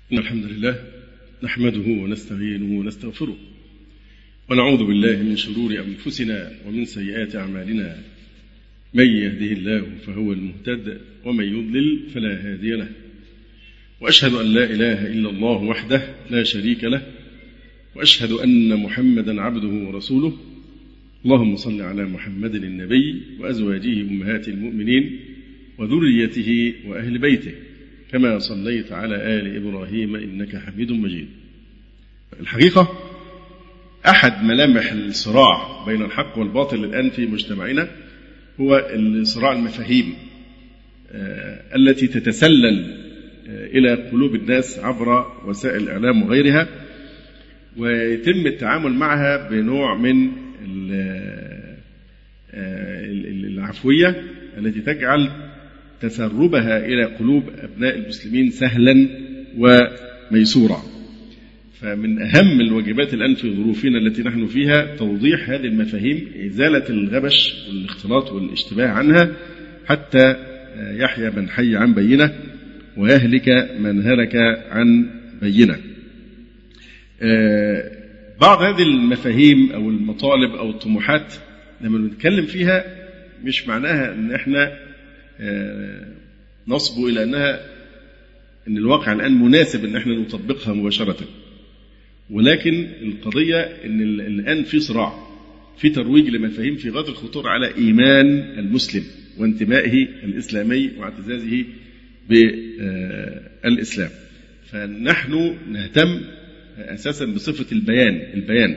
إن الحمد لله نحمده ونستعينه ونستغفره ونعوذ بالله من شرور أنفسنا ومن سيئات أعمالنا. من يهده الله فهو المهتد ومن يضلل فلا هادي له، وأشهد أن لا إله إلا الله وحده لا شريك له، وأشهد أن محمدا عبده ورسوله. اللهم صل على محمد النبي وأزواجه أمهات المؤمنين وذريته وأهل بيته كما صليت على آل إبراهيم إنك حميد مجيد. الحقيقة أحد ملامح الصراع بين الحق والباطل الآن في مجتمعنا هو الصراع المفاهيم التي تتسلل إلى قلوب الناس عبر وسائل الإعلام وغيرها، ويتم التعامل معها بنوع من العفوية التي تجعل تسربها إلى قلوب أبناء المسلمين سهلا وميسورا. فمن أهم الواجبات الآن في ظروفنا التي نحن فيها توضيح هذه المفاهيم، إزالة الغبش والاختلاط والاشتباه عنها حتى يحيى من حي عن بينة ويهلك من هلك عن بينة. بعض هذه المفاهيم أو المطالب أو الطموحات لما نتكلم فيها مش معناها أن احنا نصب إلى أن الواقع الآن مناسب أن احنا نطبقها مباشرة، ولكن القضية أن الآن في صراع، في ترويج لمفاهيم في غاية الخطورة على إيمان المسلم وانتمائه الإسلامي واعتزازه بالإسلام. فنحن نهتم أساسا بصفة البيان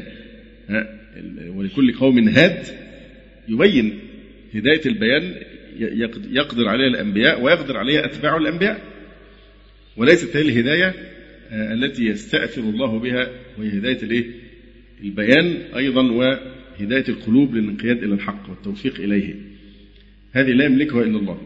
ولكل قوم هاد يبين. هداية البيان يقدر عليها الأنبياء ويقدر عليها أتباع الأنبياء، وليست هذه الهداية التي يستأثر الله بها، وهي هداية البيان أيضا وهداية القلوب للانقياد إلى الحق والتوفيق إليه. هذه لا يملكها إلا الله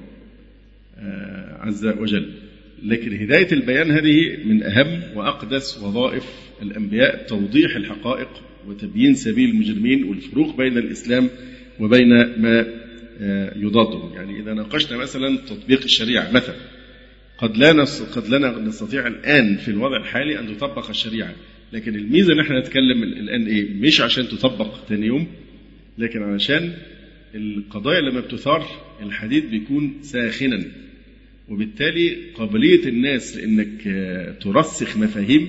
عز وجل. لكن هداية البيان هذه من أهم وأقدس وظائف الأنبياء، توضيح الحقائق وتبيين سبيل المجرمين والفروق بين الإسلام وبين ما يضاده. يعني إذا ناقشنا مثلا تطبيق الشريعة مثلا، قد لا نستطيع الآن في الوضع الحالي أن تطبق الشريعة، لكن الميزة ان احنا نتكلم الآن مش عشان تطبق ثاني يوم، لكن علشان القضايا لما بتثار الحديد بيكون ساخنا، وبالتالي قابلية الناس لأنك ترسخ مفاهيم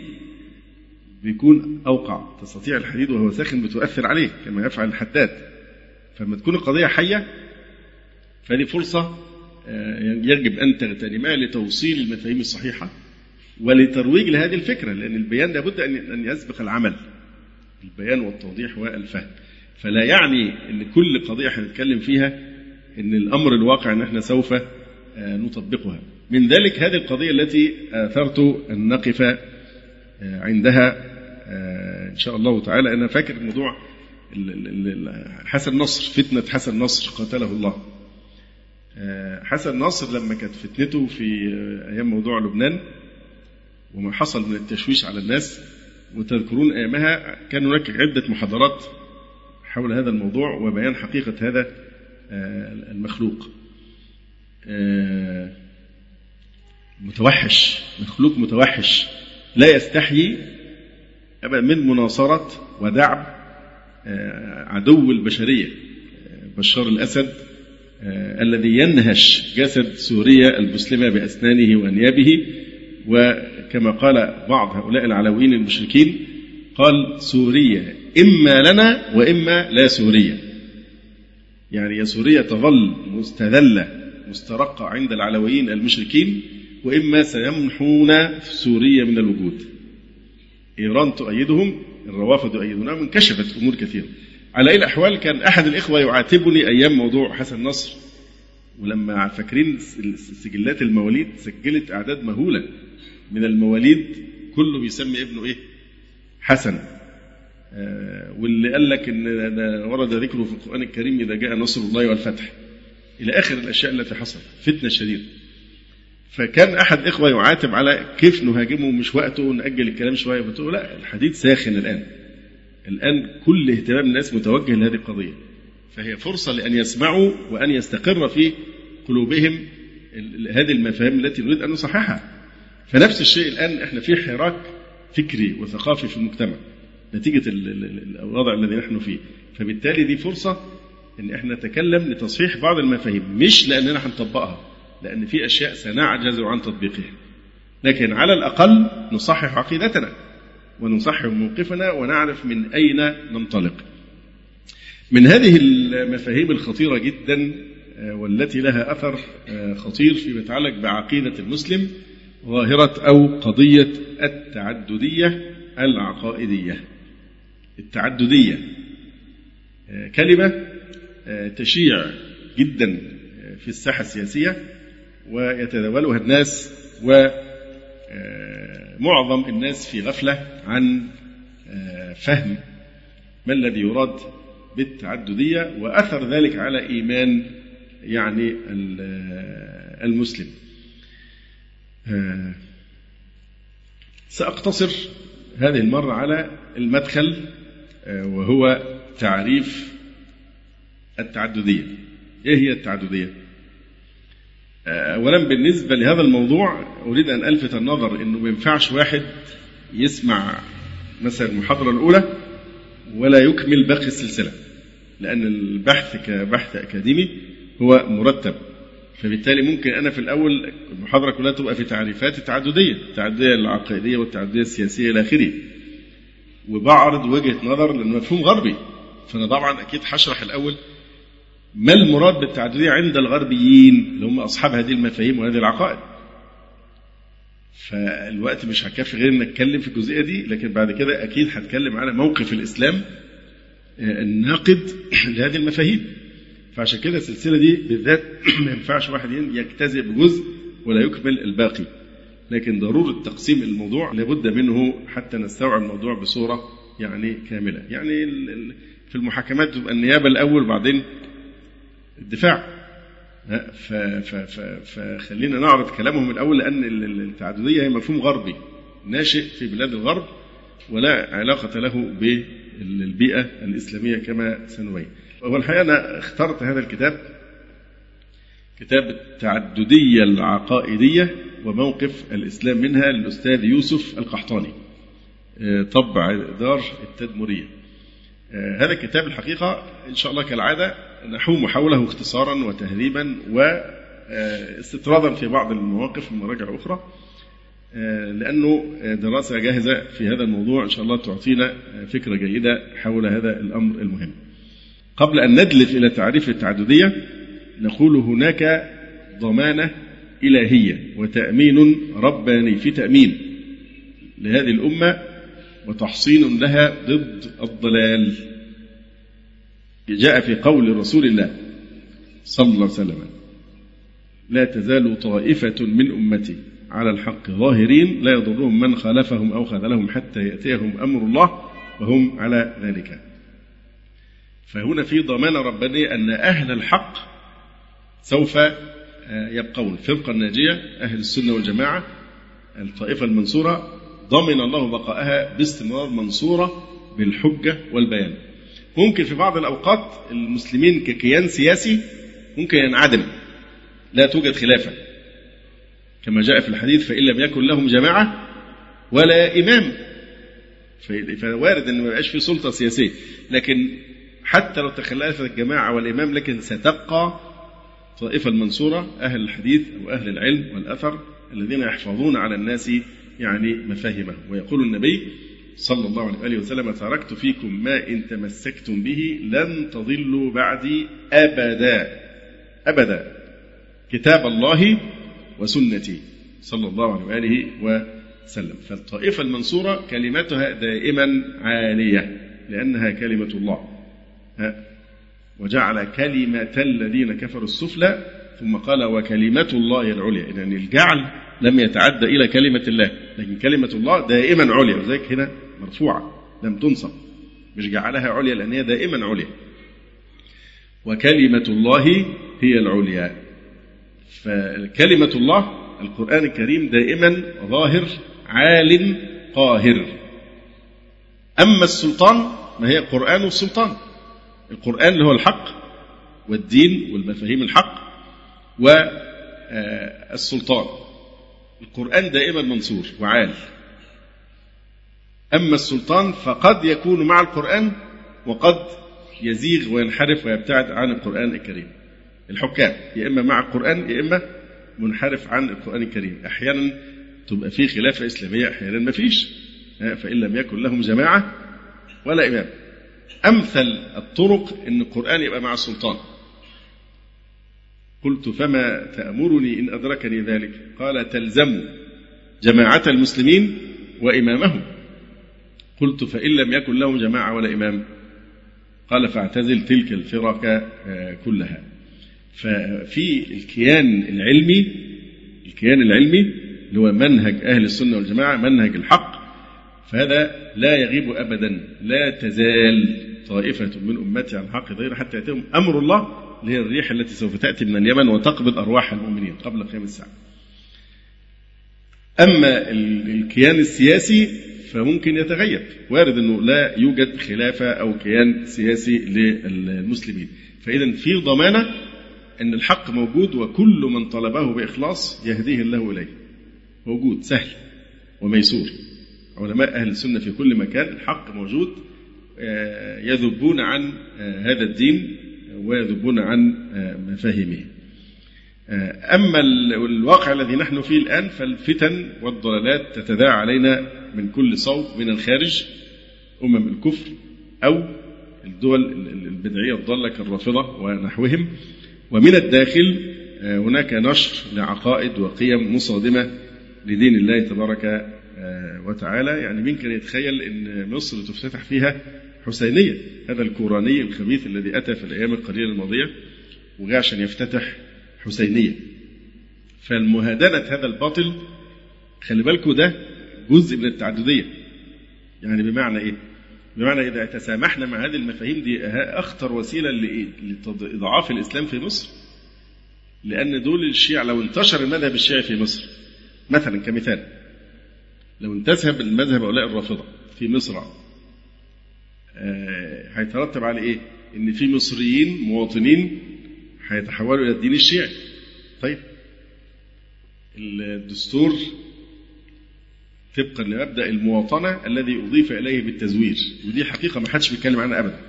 بيكون أوقع. تستطيع الحديد وهو ساخن بتؤثر عليه كما يفعل الحداد. فلما تكون القضية حية فهذه فرصة يجب أن تغتنمها لتوصيل المفاهيم الصحيحة ولترويج لهذه الفكرة، لأن البيان لابد أن يسبق العمل، البيان والتوضيح والفهم. فلا يعني أن كل قضية هنتكلم فيها أن الأمر الواقع أن احنا سوف نطبقها. من ذلك هذه القضية التي أثرت أن نقف عندها إن شاء الله تعالى. أنا فاكر موضوع حسن نصر، فتنة حسن نصر قاتله الله. حسن نصر لما كانت فتنته في أيام موضوع لبنان وما حصل من التشويش على الناس، وتذكرون أيامها كان هناك عدة محاضرات حول هذا الموضوع وبيان حقيقة هذا المخلوق. متوحش، مخلوق متوحش لا يستحيي أبدا من مناصرة ودعم عدو البشرية بشار الأسد الذي ينهش جسد سوريا المسلمة بأسنانه وأنيابه. وكما قال بعض هؤلاء العلويين المشركين، قال سوريا إما لنا وإما لا سوريا. يعني يا سوريا تظل مستذلة مسترقة عند العلويين المشركين، وإما سيمحون سوريا من الوجود. إيران تؤيدهم، الروافض يؤيدونهم، انكشفت أمور كثيرة. على أي الأحوال كان أحد الإخوة يعاتبني أيام موضوع حسن نصر، ولما فاكرين سجلات المواليد سجلت أعداد مهولة من المواليد كله بيسمي ابنه حسن. واللي قال لك إن ورد ذكره في القرآن الكريم إذا جاء نصر الله والفتح، إلى آخر الأشياء التي حصلت، فتنة شديدة. فكان أحد الإخوة يعاتب على كيف نهاجمه، مش وقته ونأجل الكلام شوية. قلت له لا، الحديد ساخن الآن كل اهتمام الناس متوجه لهذه القضية، فهي فرصة لأن يسمعوا وأن يستقر في قلوبهم هذه المفاهيم التي نريد أن نصححها. فنفس الشيء الآن إحنا في حراك فكري وثقافي في المجتمع نتيجة الوضع الذي نحن فيه. فبالتالي دي فرصة إن إحنا نتكلم لتصحيح بعض المفاهيم، مش لأننا هنطبقها، لأن في أشياء سنعجز عن تطبيقها، لكن على الأقل نصحح عقيدتنا ونصحح موقفنا ونعرف من أين ننطلق. من هذه المفاهيم الخطيرة جدا والتي لها أثر خطير فيما يتعلق بعقيدة المسلم ظاهرة أو قضية التعددية العقائدية. التعددية كلمة تشيع جدا في الساحة السياسية ويتداولها الناس، ومعظم الناس في غفلة عن فهم ما الذي يراد بالتعددية وأثر ذلك على إيمان يعني المسلم. سأقتصر هذه المرة على المدخل، وهو تعريف التعددية. إيه هي التعددية؟ أولا بالنسبة لهذا الموضوع أريد أن ألفت النظر أنه ما ينفعش واحد يسمع مثلا المحاضرة الأولى ولا يكمل باقي السلسلة، لأن البحث كبحث أكاديمي هو مرتب، فبالتالي ممكن أنا في الأول المحاضرة كلها تبقى في تعريفات التعددية العقائدية والتعددية السياسية إلى آخره، وبعرض وجهة نظر للمفهوم غربي. فأنا طبعا أكيد هشرح الأول ما المراد بالتعددية عند الغربيين اللي هم أصحاب هذه المفاهيم وهذه العقائد. فالوقت مش هكفي غير أن نتكلم في الجزئية دي، لكن بعد كده أكيد هتكلم على موقف الإسلام الناقد لهذه المفاهيم. فعشان كده السلسلة دي بالذات ما ينفعش واحد يجتزئ بجزء ولا يكمل الباقي، لكن ضرورة تقسيم الموضوع لابد منه حتى نستوعب الموضوع بصورة يعني كاملة. يعني في المحاكمات تبقى النيابة الأول وبعدين الدفاع، فخلينا نعرض كلامهم الأول، لأن التعددية هي مفهوم غربي ناشئ في بلاد الغرب ولا علاقة له بالبيئة الإسلامية كما سنبين. والحقيقة أنا اخترت هذا الكتاب، كتاب التعددية العقائدية وموقف الإسلام منها للأستاذ يوسف القحطاني، طبع دار التدمرية. هذا الكتاب الحقيقة إن شاء الله كالعادة نحوم حوله اختصارا وتهذيبا واستطرادا في بعض المواقف من مراجع أخرى، لأنه دراسة جاهزة في هذا الموضوع إن شاء الله تعطينا فكرة جيدة حول هذا الأمر المهم. قبل أن ندلف إلى تعريف التعددية نقول هناك ضمانة إلهية وتأمين رباني، في تأمين لهذه الأمة وتحصين لها ضد الضلال. جاء في قول رسول الله صلى الله عليه وسلم: لا تزال طائفة من أمتي على الحق ظاهرين لا يضرهم من خالفهم أو خذلهم حتى يأتيهم أمر الله وهم على ذلك. فهنا في ضمانة ربانية أن أهل الحق سوف يبقون. الفرقة الناجية أهل السنة والجماعة الطائفة المنصورة ضمن الله بقائها باستمرار منصورة بالحجة والبيان. ممكن في بعض الأوقات المسلمين ككيان سياسي ممكن ينعدم، لا توجد خلافة كما جاء في الحديث: فإن لم يكن لهم جماعة ولا إمام. فوارد أن ما يبقاش في سلطة سياسية، لكن حتى لو تخلفت الجماعة والإمام لكن ستبقى طائفة المنصورة أهل الحديث وأهل العلم والأثر الذين يحفظون على الناس يعني مفاهمه. ويقول النبي صلى الله عليه وسلم: تركت فيكم ما إن تمسكتم به لن تضلوا بعدي أبدا أبدا، كتاب الله وسنتي صلى الله عليه وسلم. فالطائفة المنصورة كلمتها دائما عالية لأنها كلمة الله، وجعل كلمة الذين كفروا السفلى ثم قال وكلمة الله العليا. يعني الجعل لم يتعدى إلى كلمة الله، لكن كلمة الله دائما عليا، وذلك هنا مرفوعة لم تنصب، مش جعلها عليا لأن هي دائما عليا. وكلمة الله هي العليا. فكلمة الله القرآن الكريم دائما ظاهر عال قاهر. أما السلطان ما هي القرآن والسلطان. القرآن اللي هو الحق والدين والمفاهيم الحق، والسلطان القرآن دائما منصور وعال. أما السلطان فقد يكون مع القرآن وقد يزيغ وينحرف ويبتعد عن القرآن الكريم. الحكام يا إما مع القرآن يا إما منحرف عن القرآن الكريم. أحيانا تبقى في خلافة إسلامية، أحيانا ما فيش، فإن لم يكن لهم جماعة ولا إمام. أمثل الطرق أن القرآن يبقى مع السلطان. قلت فما تأمرني إن أدركني ذلك؟ قال تلزم جماعة المسلمين وإمامهم. قلت فإن لم يكن لهم جماعة ولا إمام؟ قال فاعتزل تلك الفرق كلها. ففي الكيان العلمي اللي هو منهج أهل السنة والجماعة، منهج الحق، فهذا لا يغيب أبدا. لا تزال طائفة من أمتي على الحق ظاهرة حتى يأتيهم أمر الله، اللي هي الريح التي سوف تأتي من اليمن وتقبض أرواح المؤمنين قبل قيام الساعة. أما الكيان السياسي فممكن يتغير، وارد أنه لا يوجد خلافة أو كيان سياسي للمسلمين. فإذا في ضمانة أن الحق موجود، وكل من طلبه بإخلاص يهديه الله إليه. موجود سهل وميسور. علماء أهل السنة في كل مكان الحق موجود، يذبون عن هذا الدين ويذبون عن مفاهيمه. أما الواقع الذي نحن فيه الآن فالفتن والضلالات تتداعى علينا من كل صوب، من الخارج أمم الكفر أو الدول البدعية الضالة كالرافضة ونحوهم، ومن الداخل هناك نشر لعقائد وقيم مصادمة لدين الله تبارك وتعالى. يعني مين كان يتخيل أن مصر تفتتح فيها حسينية؟ هذا الكوراني الخبيث الذي أتى في الأيام القليلة الماضية وجاء عشان يفتتح حسينية. فالمهادنة هذا الباطل خلي بالكم ده جزء من التعددية. يعني بمعنى إيه؟ بمعنى إذا تسامحنا مع هذه المفاهيم دي أخطر وسيلة لإضعاف الإسلام في مصر. لأن دول الشيعة لو انتشر المذهب الشيعي في مصر مثلا كمثال، لو انتسب المذهب هؤلاء الرافضة في مصر هيترتب على إيه؟ إن في مصريين مواطنين هيتحولوا إلى الدين الشيعي. طيب الدستور طبقا لمبدأ المواطنة الذي أضيف إليه بالتزوير، ودي حقيقة ما حدش بيتكلم عنها أبدا.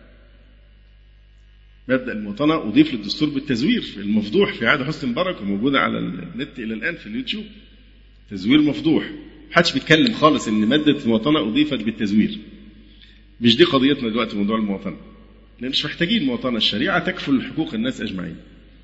مبدأ المواطنة أضيف للدستور بالتزوير المفضوح في عهد حسني مبارك، وموجودة على النت إلى الآن في اليوتيوب. تزوير مفضوح، ما حدش بيتكلم خالص إن مادة المواطنة أضيفت بالتزوير. مش دي قضيتنا دلوقتي موضوع المواطنة، لأن مش محتاجين مواطنة، الشريعة تكفل حقوق الناس أجمعين.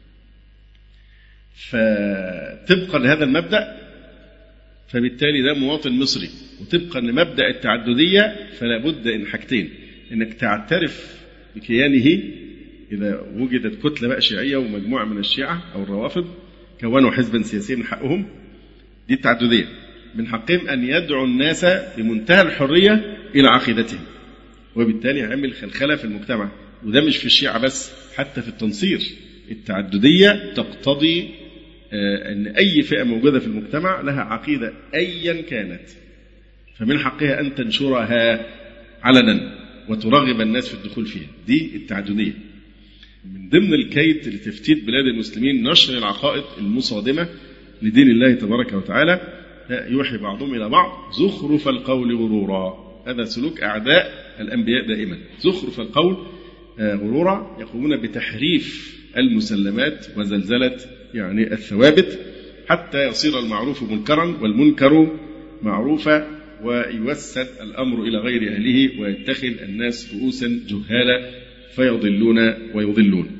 فطبقا لهذا المبدأ فبالتالي ده مواطن مصري، وطبقا لمبدأ التعددية فلا بد إن حاجتين: إنك تعترف بكيانه. إذا وجدت كتلة بقى شيعية ومجموعة من الشيعة أو الروافض كونوا حزبا سياسيا من حقهم، دي التعددية، من حقهم أن يدعوا الناس بمنتهى الحرية إلى عقيدتهم، وبالتالي يعمل خلخلة في المجتمع. وده مش في الشيعة بس، حتى في التنصير التعددية تقتضي أن أي فئة موجودة في المجتمع لها عقيدة أيا كانت، فمن حقها أن تنشرها علنا وترغب الناس في الدخول فيها. دي التعددية. من ضمن الكيد لتفتيت بلاد المسلمين نشر العقائد المصادمة لدين الله تبارك وتعالى. يوحي بعضهم إلى بعض زخرف القول غرورا. هذا سلوك أعداء الأنبياء دائما، زخرف القول غرورا، يقومون بتحريف المسلمات وزلزلة يعني الثوابت حتى يصير المعروف منكرا والمنكر معروفا، ويوسد الأمر إلى غير أهله، ويتخذ الناس رؤوسا جهالا فيضلون ويضلون.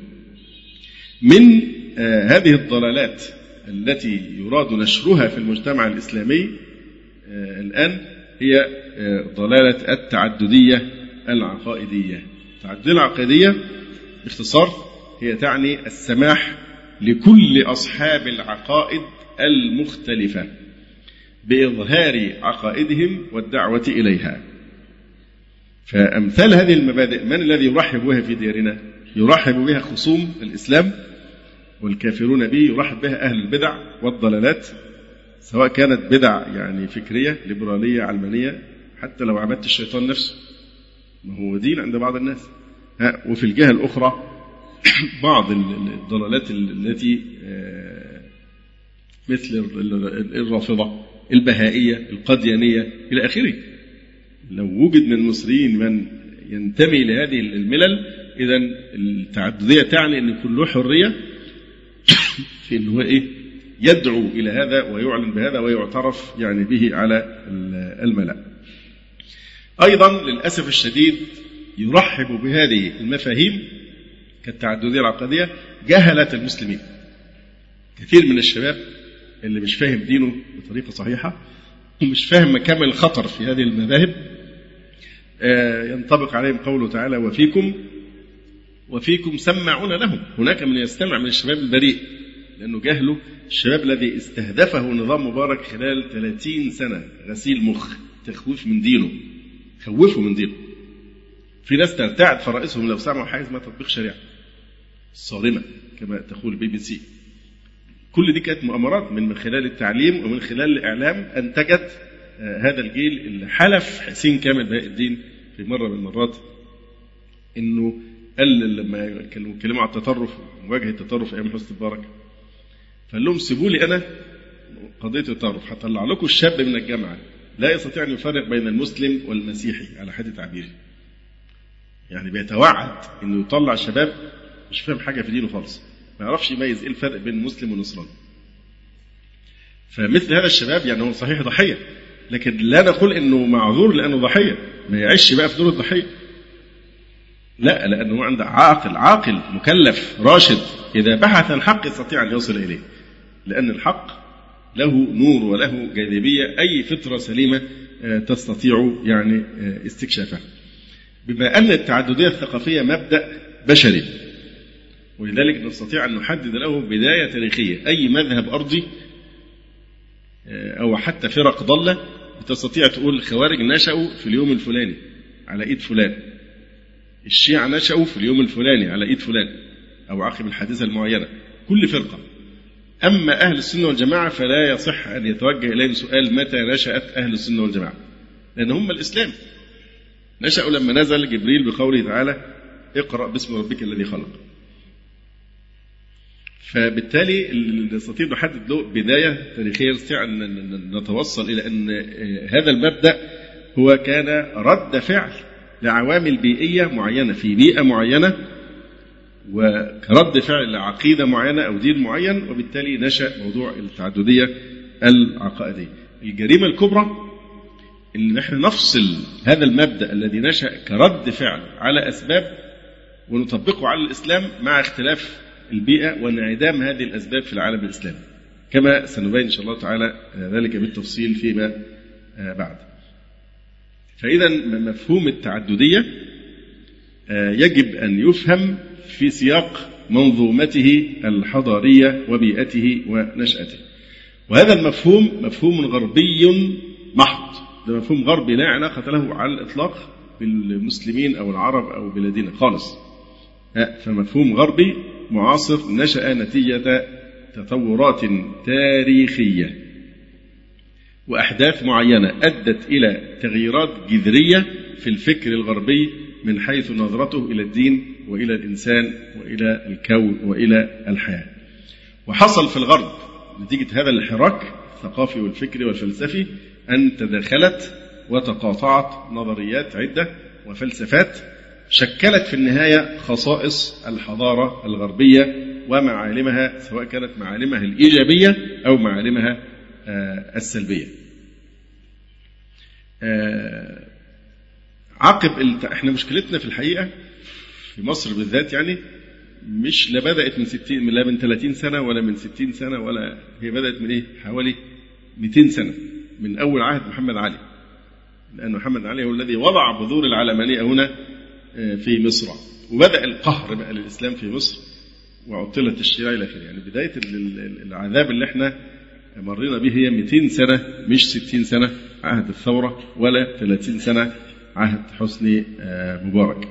من هذه الضلالات التي يراد نشرها في المجتمع الإسلامي الآن هي ضلالة التعددية العقائدية. التعددية العقائدية باختصار هي تعني السماح لكل أصحاب العقائد المختلفة بإظهار عقائدهم والدعوة إليها. فأمثال هذه المبادئ من الذي يرحب بها في ديارنا؟ يرحب بها خصوم الإسلام والكافرون به، يرحب بها أهل البدع والضلالات، سواء كانت بدع يعني فكرية ليبرالية علمانية، حتى لو عبدت الشيطان نفسه ما هو دين عند بعض الناس. وفي الجهة الأخرى بعض الضلالات التي مثل الرافضة، البهائية، القديانية إلى آخره. لو وجد من المصريين من ينتمي لهذه الملل، إذن التعددية تعني أن يكون له حرية في أنه يدعو إلى هذا ويعلن بهذا ويعترف يعني به على الملأ. أيضا للأسف الشديد يرحب بهذه المفاهيم كالتعددية العقدية جهلة المسلمين. كثير من الشباب اللي مش فاهم دينه بطريقة صحيحة ومش فاهم مكامن الخطر في هذه المذاهب ينطبق عليهم قوله تعالى وفيكم سمعون لهم. هناك من يستمع من الشباب البريء لأنه جهله الشباب الذي استهدفه نظام مبارك خلال 30 سنة غسيل مخ، تخويف من دينه، خوفه من دينه. في ناس ترتعد فرائسهم لو سمعوا حاجة اسمها تطبيق شريعة صارمة كما تقول BBC. كل دي كانت مؤامرات من خلال التعليم ومن خلال الإعلام أنتجت هذا الجيل اللي حلف حسين كامل بهاء الدين في مرة من المرات إنه قال لما كانوا بيتكلموا على التطرف ومواجهة التطرف أيام حسني مبارك، فقال لهم سيبوا لي أنا قضية التطرف، هطلع لكم الشاب من الجامعة لا يستطيع أن يفرق بين المسلم والمسيحي على حد تعبيره. يعني بيتوعد إنه يطلع شباب مش فاهم حاجة في دينه خالص، ما يعرفش يميز إيه الفرق بين المسلم والنصراني. فمثل هذا الشباب يعني هو صحيح ضحية، لكن لا نقول إنه معذور لأنه ضحية، ما يعيش بقى في دور الضحية، لا، لأنه عنده عاقل مكلف راشد إذا بحث الحق يستطيع أن يصل إليه، لأن الحق له نور وله جاذبية أي فطرة سليمة تستطيع يعني استكشافها. بما أن التعددية الثقافية مبدأ بشري، ولذلك نستطيع أن نحدد له بداية تاريخية. أي مذهب أرضي أو حتى فرق ضالة تستطيع تقول الخوارج نشأوا في اليوم الفلاني على إيد فلان، الشيعة نشأوا في اليوم الفلاني على إيد فلان أو عقب الحادثة المعينة، كل فرقة. أما أهل السنة والجماعة فلا يصح أن يتوجه إليهم سؤال متى نشأت أهل السنة والجماعة، لأن هم الإسلام نشأوا لما نزل جبريل بقوله تعالى اقرأ باسم ربك الذي خلق. فبالتالي نستطيع نحدد له بداية تاريخية، نستطيع أن نتوصل إلى أن هذا المبدأ هو كان رد فعل لعوامل بيئية معينة في بيئة معينة، وكرد فعل لعقيدة معينة أو دين معين، وبالتالي نشأ موضوع التعددية العقائدية. الجريمة الكبرى إن نحن نفصل هذا المبدأ الذي نشأ كرد فعل على أسباب ونطبقه على الإسلام مع اختلاف البيئة وانعدام هذه الأسباب في العالم الإسلامي، كما سنبين إن شاء الله تعالى ذلك بالتفصيل فيما بعد. فإذا مفهوم التعددية يجب أن يفهم في سياق منظومته الحضارية وبيئته ونشأته. وهذا المفهوم مفهوم غربي محض، ده مفهوم غربي لا علاقة له على الإطلاق بالمسلمين أو العرب أو بلادنا خالص، فمفهوم غربي معاصر نشأ نتيجة تطورات تاريخية وأحداث معينة أدت إلى تغييرات جذرية في الفكر الغربي من حيث نظرته إلى الدين وإلى الإنسان وإلى الكون وإلى الحياة. وحصل في الغرب نتيجة هذا الحراك الثقافي والفكري والفلسفي أن تداخلت وتقاطعت نظريات عدة وفلسفات شكلت في النهاية خصائص الحضارة الغربية ومعالمها، سواء كانت معالمها الإيجابية أو معالمها السلبية. احنا مشكلتنا في الحقيقة في مصر بالذات يعني مش لا بدأت من 30 سنة ولا من 60 سنة، ولا هي بدأت من حوالي 200 سنة من أول عهد محمد علي، لأن محمد علي هو الذي وضع بذور العلمانية هنا في مصر، وبدأ القهر بقى للإسلام في مصر وعطلت الشريعة إلى آخره. يعني بداية العذاب اللي احنا مرينا به هي 200 سنة مش 60 سنة عهد الثورة ولا 30 سنة عهد حسني مبارك.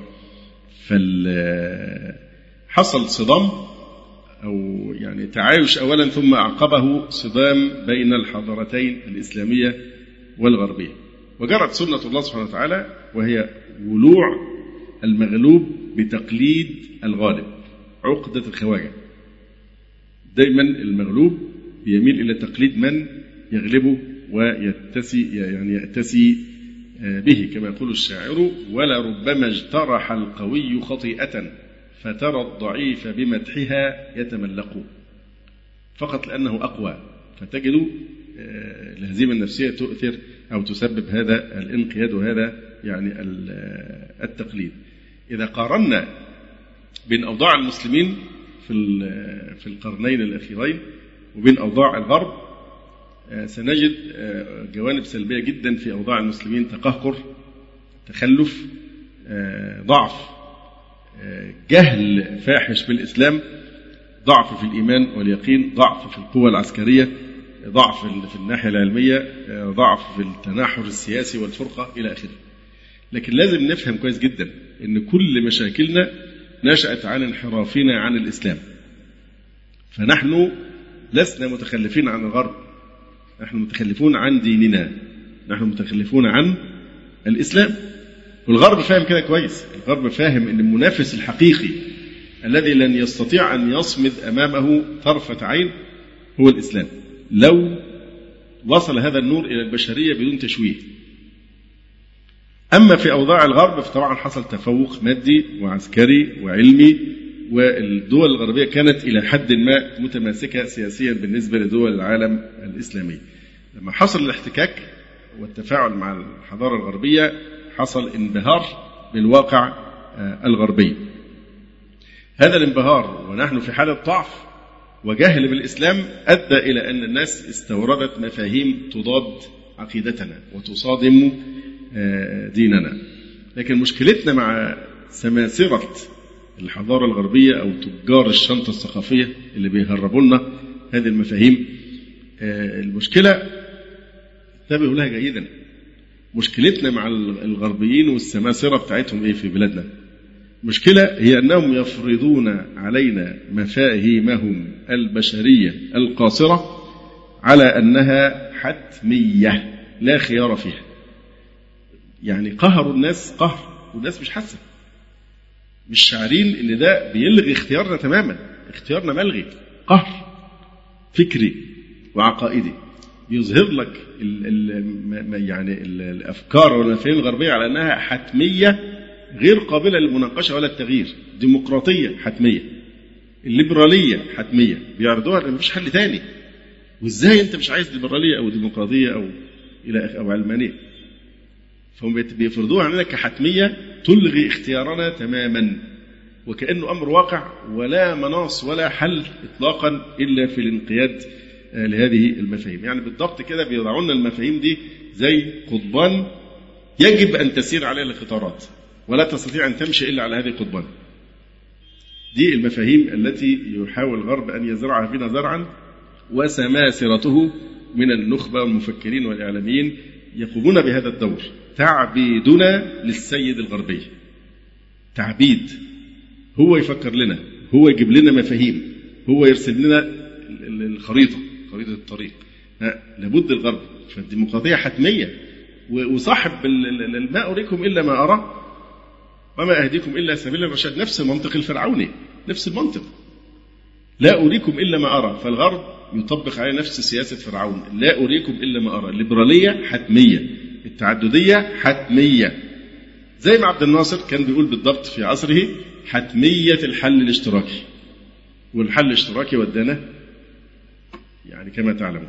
حصل صدام أو يعني تعايش أولا ثم أعقبه صدام بين الحضارتين الإسلامية والغربية، وجرت سنة الله سبحانه وتعالى وهي ولوع المغلوب بتقليد الغالب، عقدة الخواجة. دايما المغلوب بيميل إلى تقليد من يغلبه يأتسي به، كما يقول الشاعر: ولربما اجترح القوي خطيئة فترى الضعيف بمدحها يتملق، فقط لأنه أقوى، فتجد الهزيمة النفسية تؤثر أو تسبب هذا الانقياد وهذا يعني التقليد. إذا قارنا بين أوضاع المسلمين في القرنين الأخيرين وبين أوضاع الغرب، سنجد جوانب سلبية جدا في أوضاع المسلمين: تقهقر، تخلف، ضعف، جهل فاحش بالإسلام، ضعف في الإيمان واليقين، ضعف في القوة العسكرية، ضعف في الناحية العلمية، ضعف في التناحر السياسي والفرقة إلى آخره. لكن لازم نفهم كويس جدا أن كل مشاكلنا نشأت عن انحرافنا عن الإسلام. فنحن لسنا متخلفين عن الغرب، نحن متخلفون عن ديننا، نحن متخلفون عن الإسلام. والغرب فاهم كده كويس. الغرب فاهم أن المنافس الحقيقي الذي لن يستطيع أن يصمد أمامه طرفة عين هو الإسلام، لو وصل هذا النور إلى البشرية بدون تشويه. أما في أوضاع الغرب فطبعا حصل تفوق مادي وعسكري وعلمي، والدول الغربية كانت إلى حد ما متماسكة سياسيا بالنسبة لدول العالم الإسلامي. لما حصل الاحتكاك والتفاعل مع الحضارة الغربية حصل انبهار بالواقع الغربي. هذا الانبهار ونحن في حالة ضعف وجهل بالإسلام أدى إلى أن الناس استوردت مفاهيم تضاد عقيدتنا وتصادم ديننا. لكن مشكلتنا مع سماسرة الحضارة الغربية أو تجار الشنطة الثقافية اللي بيهربوا لنا هذه المفاهيم، المشكلة انتبهوا لها جيدا. مشكلتنا مع الغربيين والسماسرة بتاعتهم إيه في بلادنا؟ مشكلة هي أنهم يفرضون علينا مفاهيمهم البشرية القاصرة على أنها حتمية لا خيار فيها. يعني قهروا الناس قهر والناس مش حاسة، مش شاعرين ان ده بيلغي اختيارنا تماما. اختيارنا ملغي، قهر فكري وعقائدي بيظهر لك الافكار والمفاهيم الغربيه على انها حتميه غير قابله للمناقشه ولا التغيير. ديمقراطيه حتميه، الليبراليه حتميه، بيعرضوها ان مفيش حل تاني. وازاي انت مش عايز ليبراليه او ديمقراطيه او علمانيه؟ فهم بيفرضوها علينا كحتميه تلغي اختيارنا تماما، وكأنه أمر واقع ولا مناص ولا حل إطلاقا إلا في الانقياد لهذه المفاهيم. يعني بالضبط كده بيضعون المفاهيم دي زي قضبان يجب أن تسير عليها القطارات، ولا تستطيع أن تمشي إلا على هذه القضبان. دي المفاهيم التي يحاول الغرب أن يزرعها فينا زرعا، وسماسرته من النخبة والمفكرين والإعلاميين يقومون بهذا الدور، تعبيدنا للسيد الغربي. تعبيد، هو يفكر لنا، هو يجيب لنا مفاهيم، هو يرسل لنا الخريطة، خريطة الطريق. لابد الغرب. فالديمقراطية حتمية. وصاحب ما أريكم إلا ما أرى وما أهديكم إلا سبيل الرشاد، نفس المنطق الفرعوني، نفس المنطق. لا أريكم إلا ما أرى. فالغرب يطبق عليه نفس سياسة فرعون، لا أريكم إلا ما أرى. الليبرالية حتمية، التعددية حتمية، زي ما عبد الناصر كان بيقول بالضبط في عصره: حتمية الحل الاشتراكي. والحل الاشتراكي ودانا يعني كما تعلمون.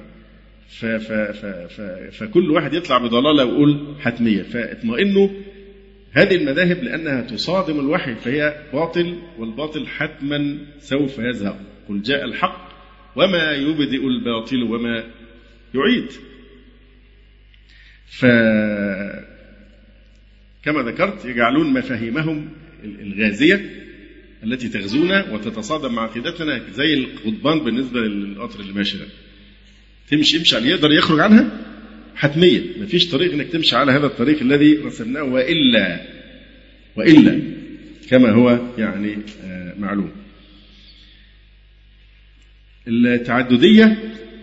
فكل واحد يطلع بضلالة ويقول حتمية. فاطمئنوا هذه المذاهب لأنها تصادم الوحي فهي باطل، والباطل حتما سوف يذهب. قل جاء الحق وما يبدئ الباطل وما يعيد. كما ذكرت يجعلون مفاهيمهم الغازية التي تغزونا وتتصادم مع عقيدتنا زي القضبان بالنسبة للقطر اللي ماشي ده. تمشي عليه يقدر يخرج عنها حتمية، مفيش طريق انك تمشي على هذا الطريق الذي رسمناه، وإلا كما هو يعني معلوم. التعددية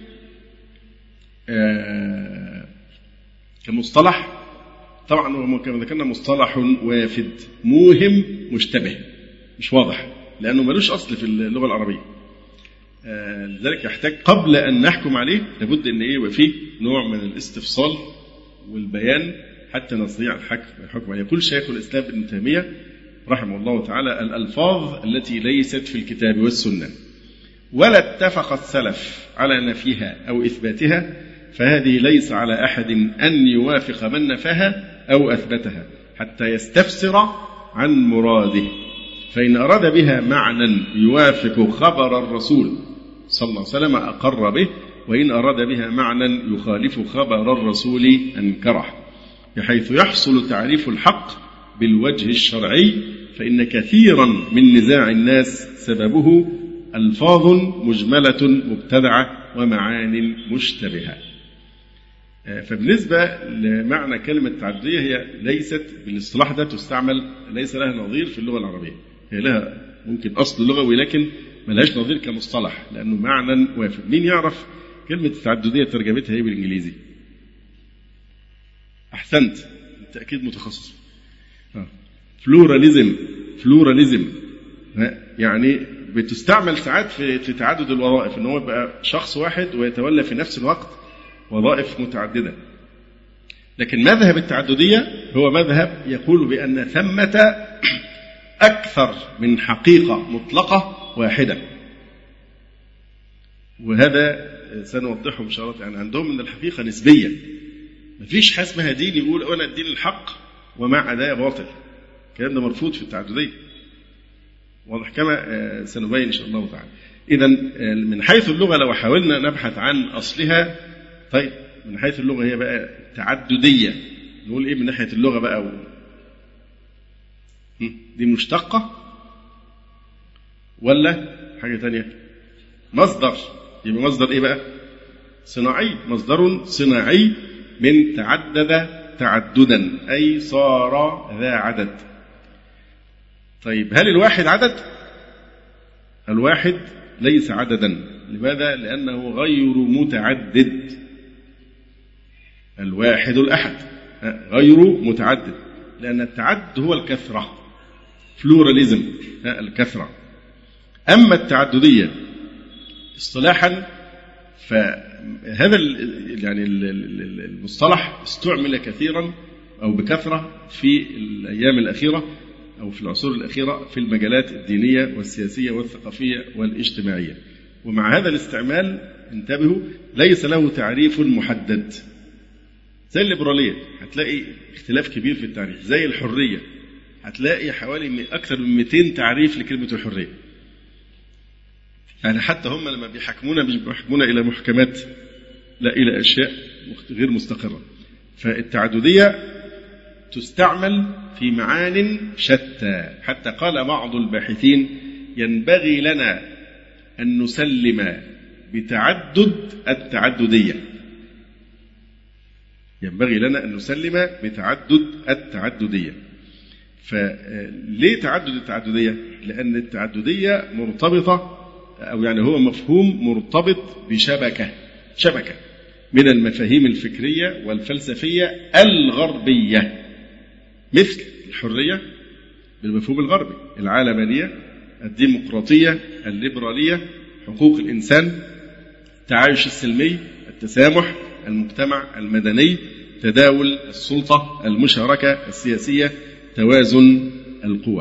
كمصطلح طبعا كما ذكرنا مصطلح وافد موهم مشتبه، مش واضح لأنه ملوش أصل في اللغة العربية. لذلك يحتاج قبل أن نحكم عليه لابد أن يبقى فيه نوع من الاستفصال والبيان حتى نستطيع الحكم عليه. يقول شيخ الإسلام ابن تيمية رحمه الله تعالى: الألفاظ التي ليست في الكتاب والسنة ولا اتفق السلف على نفيها أو إثباتها فهذه ليس على أحد أن يوافق من نفاها أو أثبتها حتى يستفسر عن مراده، فإن أراد بها معنى يوافق خبر الرسول صلى الله عليه وسلم أقر به، وإن أراد بها معنى يخالف خبر الرسول أنكره، بحيث يحصل تعريف الحق بالوجه الشرعي، فإن كثيرا من نزاع الناس سببه ألفاظ مجملة مبتدعة ومعان مشتبهة. فبالنسبة لمعنى كلمة تعددية هي ليست بالاصطلاح ده تستعمل، ليس لها نظير في اللغة العربية، هي لها ممكن أصل لغوي لكن ما لهاش نظير كمصطلح لأنه معنى وافد. مين يعرف كلمة التعددية ترجمتها ايه بالإنجليزي؟ أحسنت، بالتأكيد متخصص. فلوراليزم يعني بتستعمل ساعات في تعدد الوظائف، ان هو يبقى شخص واحد ويتولى في نفس الوقت وظائف متعددة. لكن مذهب التعددية هو مذهب يقول بأن ثمة أكثر من حقيقة مطلقة واحدة، وهذا سنوضحه إن شاء الله. يعني عندهم من الحقيقة نسبية، مفيش حاجة اسمها دين يقول أنا الدين الحق ومع أداء باطل، الكلام ده مرفوض في التعددية، واضح كما سنبين إن شاء الله تعالى. إذن من حيث اللغة لو حاولنا نبحث عن أصلها، طيب من حيث اللغة هي بقى تعددية، نقول إيه من ناحية اللغة بقى؟ دي مشتقة ولا حاجة تانية؟ مصدر، يبقى مصدر إيه بقى؟ صناعي، مصدر صناعي من تعدد تعددا أي صار ذا عدد. طيب هل الواحد عدد؟ الواحد ليس عددا. لماذا؟ لأنه غير متعدد. الواحد الأحد غير متعدد، لأن التعدد هو الكثرة، فلوراليزم الكثرة. أما التعددية اصطلاحا فهذا يعني المصطلح استعمل كثيرا أو بكثرة في الأيام الأخيرة أو في العصور الأخيرة في المجالات الدينية والسياسية والثقافية والاجتماعية. ومع هذا الاستعمال انتبهوا ليس له تعريف محدد. زي الليبرالية هتلاقي اختلاف كبير في التعريف، زي الحرية هتلاقي حوالي أكثر من 200 تعريف لكلمة الحرية. يعني حتى هم لما بيحكمونا إلى محكمات، لا إلى أشياء غير مستقرة. فالتعددية تستعمل في معان شتى، حتى قال بعض الباحثين ينبغي لنا أن نسلم بتعدد التعددية. ينبغي لنا أن نسلم بتعدد التعددية. فليه تعدد التعددية؟ لأن التعددية مرتبطة، أو يعني هو مفهوم مرتبط بشبكة من المفاهيم الفكرية والفلسفية الغربية، مثل الحرية بالمفهوم الغربي، العالمانية، الديمقراطية، الليبرالية، حقوق الإنسان، التعايش السلمي، التسامح، المجتمع المدني، تداول السلطة، المشاركة السياسية، توازن القوى.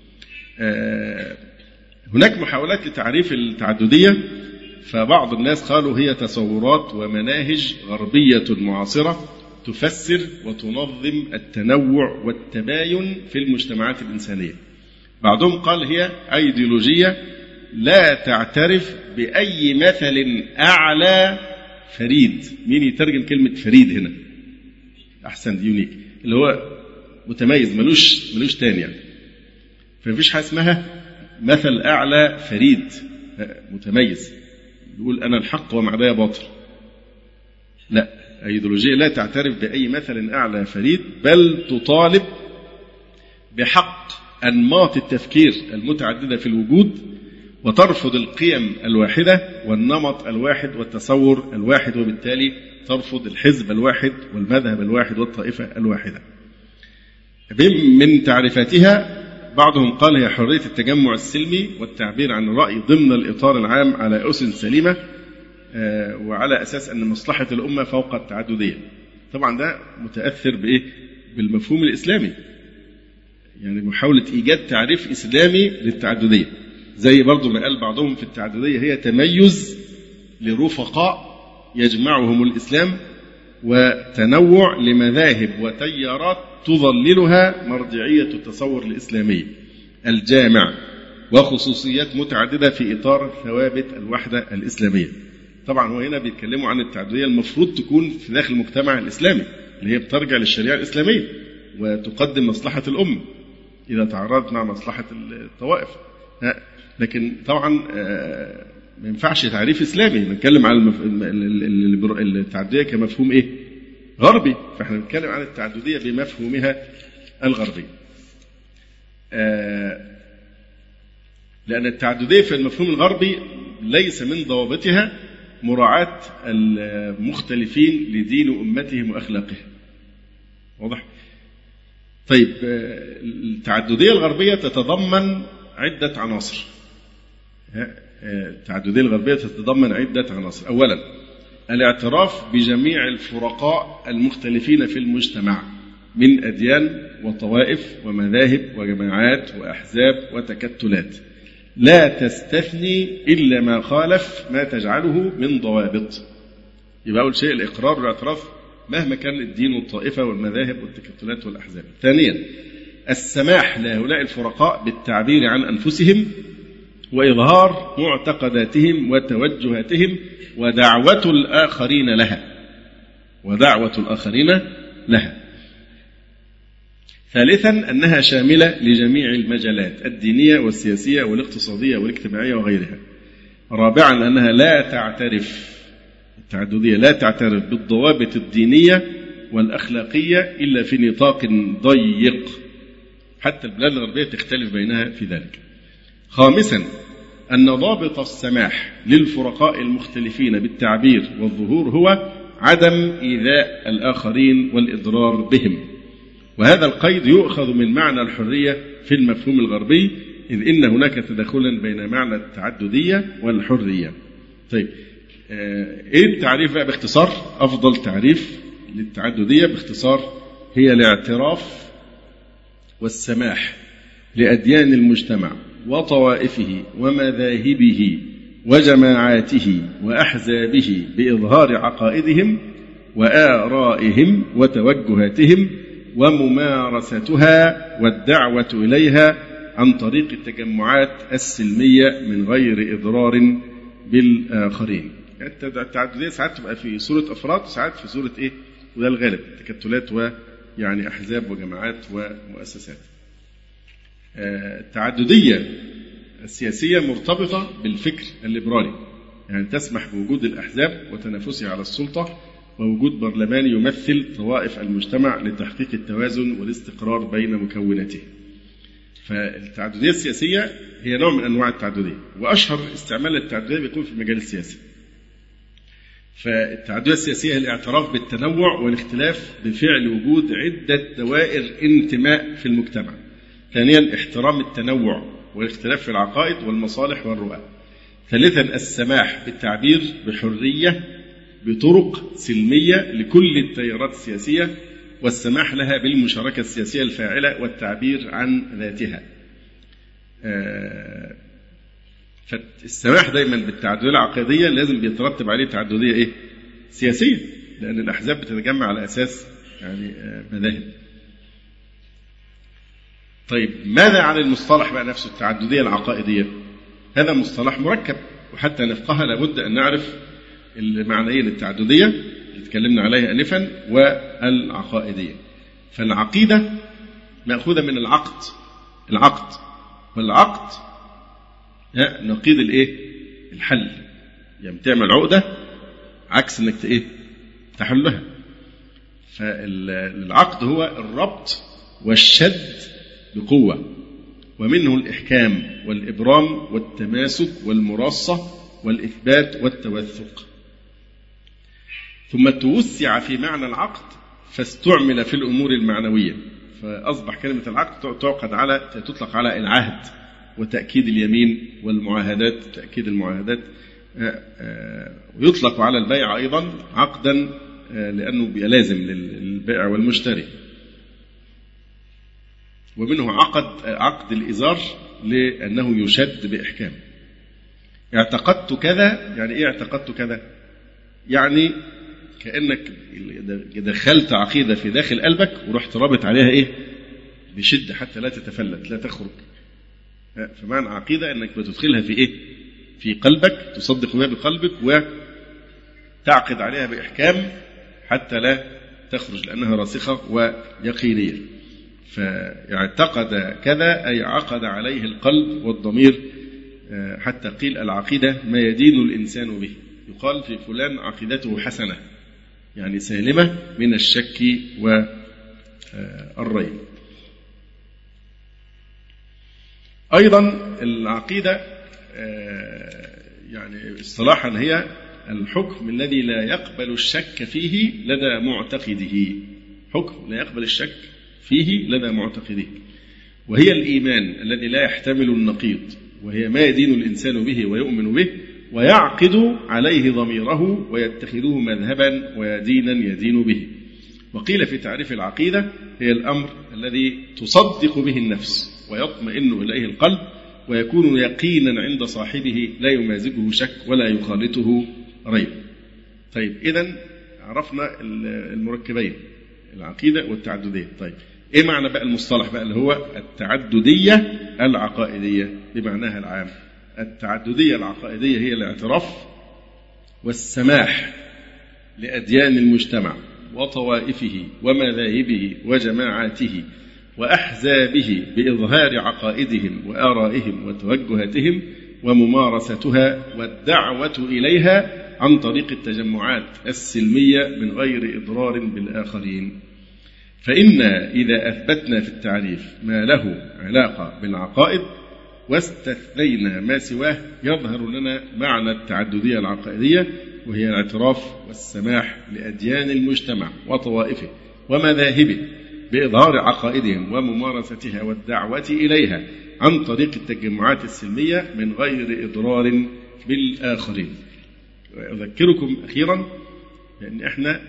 هناك محاولات لتعريف التعددية، فبعض الناس قالوا هي تصورات ومناهج غربية معاصرة تفسر وتنظم التنوع والتباين في المجتمعات الإنسانية. بعضهم قال هي أيديولوجية لا تعترف بأي مثل أعلى فريد. مين يترجم كلمة فريد هنا؟ أحسن، يونيك، اللي هو متميز، ملوش تاني يعني. فمفيش حاجة اسمها مثل أعلى فريد متميز يقول أنا الحق ومعدايا باطل. لا، أيديولوجية لا تعترف بأي مثل أعلى فريد، بل تطالب بحق أنماط التفكير المتعددة في الوجود، وترفض القيم الواحدة والنمط الواحد والتصور الواحد، وبالتالي ترفض الحزب الواحد والمذهب الواحد والطائفة الواحدة. من تعريفاتها بعضهم قال هي حرية التجمع السلمي والتعبير عن الرأي ضمن الإطار العام على أسس سليمة وعلى أساس أن مصلحة الأمة فوق التعددية. طبعا ده متأثر بإيه؟ بالمفهوم الإسلامي، يعني محاولة إيجاد تعريف إسلامي للتعددية، زي برضو ما قال بعضهم في التعددية هي تميز لرفقاء يجمعهم الإسلام وتنوع لمذاهب وتيارات تظللها مرجعية التصور الإسلامي الجامع وخصوصيات متعددة في إطار ثوابت الوحدة الإسلامية. طبعا هو هنا بيتكلموا عن التعددية المفروض تكون في داخل المجتمع الإسلامي اللي هي بترجع للشريعة الإسلامية وتقدم مصلحة الأمة إذا تعارضت مع مصلحة الطوائف. لكن طبعا ما ينفعش تعريف إسلامي، بنتكلم عن التعددية كمفهوم إيه؟ غربي، فإحنا بنتكلم عن التعددية بمفهومها الغربي. لأن التعددية في المفهوم الغربي ليس من ضوابطها مراعاة المختلفين لدين أمتهم وأخلاقهم. واضح؟ طيب، التعددية الغربية تتضمن عدة عناصر. التعددية الغربية تتضمن عدة عناصر. أولا، الاعتراف بجميع الفرقاء المختلفين في المجتمع من أديان وطوائف ومذاهب وجماعات وأحزاب وتكتلات، لا تستثني إلا ما خالف ما تجعله من ضوابط. يبقى أول شيء الإقرار والاعتراف مهما كان الدين والطائفة والمذاهب والتكتلات والأحزاب. ثانيا، السماح لهؤلاء الفرقاء بالتعبير عن أنفسهم وإظهار معتقداتهم وتوجهاتهم ودعوة الآخرين لها. ثالثا، أنها شاملة لجميع المجالات الدينية والسياسية والاقتصادية والاجتماعية وغيرها. رابعا، أنها التعددية لا تعترف بالضوابط الدينية والأخلاقية إلا في نطاق ضيق، حتى البلاد الغربية تختلف بينها في ذلك. خامسا، أن ضابط السماح للفرقاء المختلفين بالتعبير والظهور هو عدم إيذاء الآخرين والإضرار بهم، وهذا القيد يؤخذ من معنى الحرية في المفهوم الغربي، إذ إن هناك تداخلا بين معنى التعددية والحرية. طيب، إيه التعريف بقى باختصار؟ أفضل تعريف للتعددية باختصار هي الاعتراف والسماح لأديان المجتمع وطوائفه ومذاهبه وجماعاته وأحزابه بإظهار عقائدهم وآرائهم وتوجهاتهم وممارستها والدعوة إليها عن طريق التجمعات السلمية من غير إضرار بالآخرين. التعددية ساعات تبقى في صورة أفراد وساعات في صورة إيه؟ وده الغالب، تكتلات ويعني أحزاب وجماعات ومؤسسات. التعددية السياسية مرتبطة بالفكر الليبرالي، يعني تسمح بوجود الأحزاب وتنافسها على السلطة ووجود برلمان يمثل طوائف المجتمع لتحقيق التوازن والاستقرار بين مكوناته. فالتعددية السياسية هي نوع من أنواع التعددية، وأشهر استعمال التعددية بيكون في المجال السياسي. فالتعددية السياسية هي الاعتراف بالتنوع والاختلاف بفعل وجود عدة دوائر انتماء في المجتمع. ثانيا، احترام التنوع والاختلاف في العقائد والمصالح والرؤى. ثالثا، السماح بالتعبير بحرية بطرق سلمية لكل التيارات السياسية والسماح لها بالمشاركة السياسية الفاعلة والتعبير عن ذاتها. فالسماح دايما بالتعددية العقائدية لازم بيترتب عليه تعددية إيه؟ سياسية، لأن الأحزاب بتتجمع على أساس يعني مذاهب. طيب، ماذا عن المصطلح بقى نفسه التعددية العقائدية؟ هذا مصطلح مركب، وحتى نفقهها لابد أن نعرف المعنيين، التعددية اللي تكلمنا عليها آنفا والعقائدية. فالعقيدة مأخوذة من العقد والعقد نقيض الحل، يعني تعمل عقدة عكس انك تحلها. فالعقد هو الربط والشد بقوة، ومنه الإحكام والإبرام والتماسك والمراصة والإثبات والتوثق. ثم توسع في معنى العقد فاستعمل في الأمور المعنوية، فأصبح كلمة العقد تطلق على العهد وتأكيد اليمين والمعاهدات، تأكيد المعاهدات، ويطلق على البيع أيضا عقدا لأنه لازم للبائع والمشتري. ومنه عقد الإزار لأنه يشد بإحكام. اعتقدت كذا، يعني إيه اعتقدت كذا؟ يعني كأنك دخلت عقيدة في داخل قلبك ورحت رابط عليها إيه؟ بشدة حتى لا تتفلت لا تخرج. فمعنى عقيدة أنك بتدخلها في إيه؟ في قلبك، تصدق بها بقلبك وتعقد عليها بإحكام حتى لا تخرج لأنها راسخة ويقينية. فاعتقد كذا أي عقد عليه القلب والضمير، حتى قيل العقيدة ما يدين الإنسان به. يقال في فلان عقيدته حسنة، يعني سالمة من الشك والريب. أيضا العقيدة يعني اصطلاحا هي الحكم الذي لا يقبل الشك فيه لدى معتقده، حكم لا يقبل الشك فيه لدى معتقده، وهي الإيمان الذي لا يحتمل النقيض، وهي ما يدين الإنسان به ويؤمن به ويعقد عليه ضميره ويتخذه مذهبا ودينا يدين به. وقيل في تعريف العقيدة هي الأمر الذي تصدق به النفس ويطمئن إليه القلب ويكون يقينا عند صاحبه لا يمازجه شك ولا يخالطه ريب. طيب إذن عرفنا المركبين، العقيدة والتعددية. طيب إيه معنى بقى المصطلح بقى اللي هو التعددية العقائدية بمعناها العام؟ التعددية العقائدية هي الاعتراف والسماح لأديان المجتمع وطوائفه ومذاهبه وجماعاته وأحزابه بإظهار عقائدهم وآرائهم وتوجهاتهم وممارستها والدعوة إليها عن طريق التجمعات السلمية من غير إضرار بالآخرين. فإن إذا أثبتنا في التعريف ما له علاقة بالعقائد واستثنينا ما سواه يظهر لنا معنى التعددية العقائدية، وهي الاعتراف والسماح لأديان المجتمع وطوائفه ومذاهبه بإظهار عقائدهم وممارستها والدعوة إليها عن طريق التجمعات السلمية من غير إضرار بالآخرين. وأذكركم أخيرا بأن احنا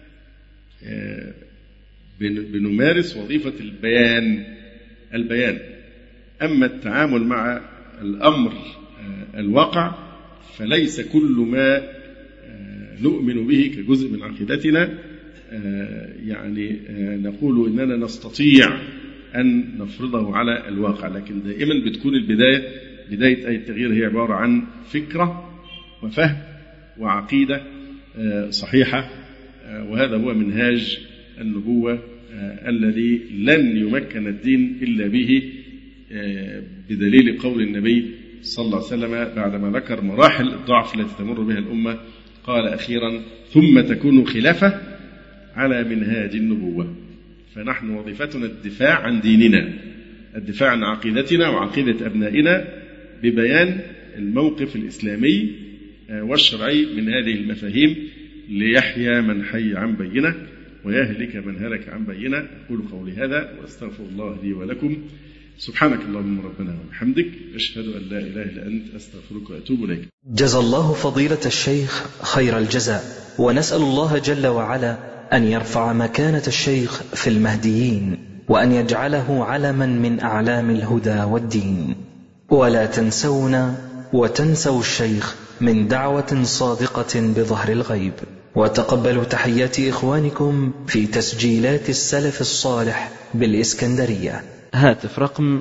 بنمارس وظيفة البيان. أما التعامل مع الأمر الواقع فليس كل ما نؤمن به كجزء من عقيدتنا يعني نقول إننا نستطيع أن نفرضه على الواقع، لكن دائما بتكون بداية أي تغيير هي عبارة عن فكرة وفهم وعقيدة صحيحة، وهذا هو منهاج النبوة الذي لن يمكن الدين إلا به، بدليل قول النبي صلى الله عليه وسلم بعدما ذكر مراحل الضعف التي تمر بها الأمة قال أخيرا ثم تكون خلافة على منهاج النبوة. فنحن وظيفتنا الدفاع عن ديننا، الدفاع عن عقيدتنا وعقيدة أبنائنا ببيان الموقف الإسلامي والشرعي من هذه المفاهيم ليحيى من حي عن بينة ويهلك من هلك عن بينة. أقول قولي هذا وأستغفر الله لي ولكم. سبحانك اللهم ربنا وبحمدك، أشهد أن لا إله إلا أنت، أستغفرك وأتوب إليك. جزا الله فضيلة الشيخ خير الجزاء، ونسأل الله جل وعلا أن يرفع مكانة الشيخ في المهديين، وأن يجعله علما من أعلام الهدى والدين. ولا تنسونا وتنسوا الشيخ من دعوة صادقة بظهر الغيب. وتقبلوا تحيات إخوانكم في تسجيلات السلف الصالح بالإسكندرية. هاتف رقم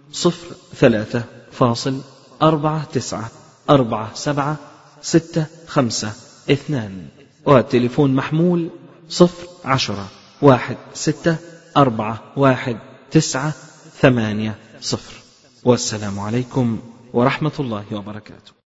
03-494765، والتليفون محمول 010-1641-980. والسلام عليكم ورحمة الله وبركاته.